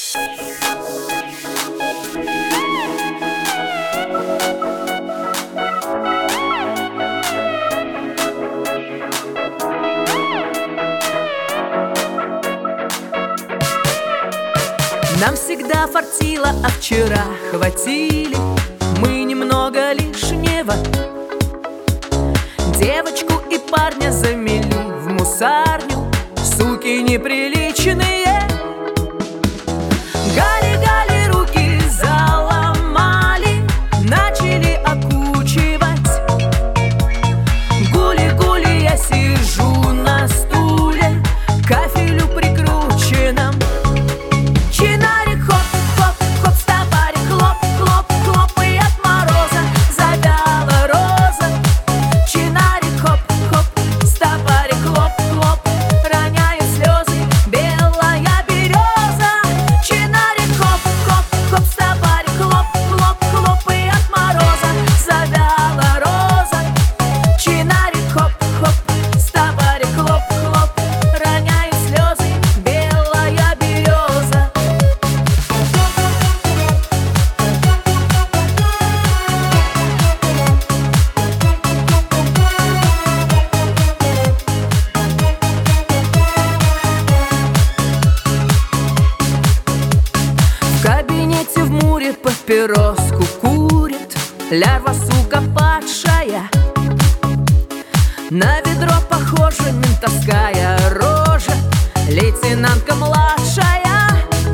Нам всегда фартило, а вчера хватили мы немного лишнего. Девочку и парня замели в мусарню, суки неприличные. Гали-гали руки заломали, начали окучивать. Гули-гули, я сижу на стуле, к кафелю прикрученном. Чинарик, хоп-хоп-хоп, стопарик, хлоп-хлоп-хлоп, и от мороза завяла роза. Чинарик, хоп-хоп, стопарик, хлоп-хлоп, роняю слезы, белая береза. Чинарик, хоп-хоп-хоп, стопарик, хлоп-хлоп-хлоп, и от мороза завяла роза. Чинарик, хоп-хоп, стопарик, хлоп-хлоп, роняю слезы, белая береза. В кабинете в муре папироску курит лярва, сука, падшая. На ведро похожа ментовская рожа, лейтенантка младшая.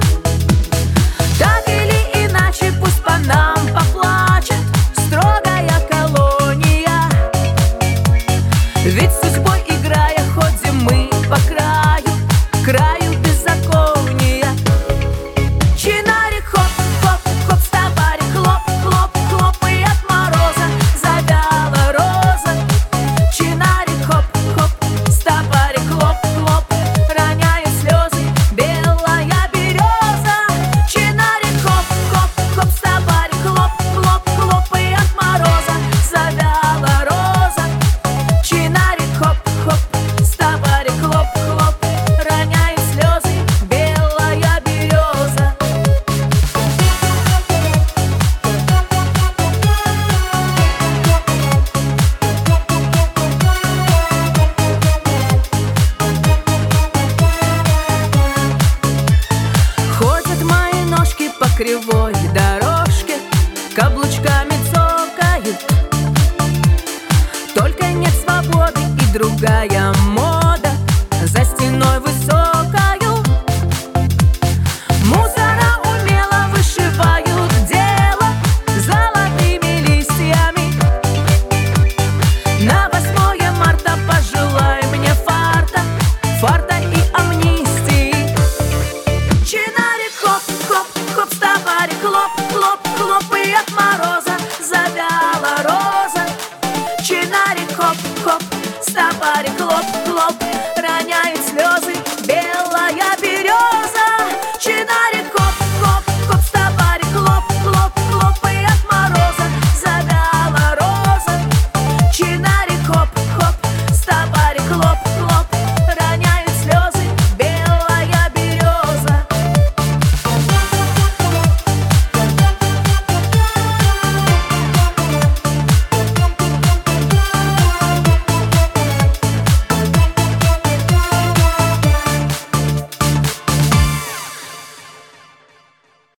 Так или иначе, пусть по нам поплачет строгая колония. Ведь судьбой играя, ходим мы по краю, краю беззакония. Чинарик, хоп-хоп-хоп, стопарик, хлоп-хлоп-хлоп, и от мороза завяла роза. Чинарик, хоп-хоп, стопарик, хлоп-хлоп, роняю слезы, белая береза. Чинарик, хоп-хоп-хоп, стопарик, хлоп-хлоп-хлоп, и от мороза завяла роза. Чинарик, хоп-хоп, стопарик, хлоп-хлоп, роняю слезы, белая береза. Ходят мои ножки по кривой дорожке, каблучками цокают. Только нет свободы и другая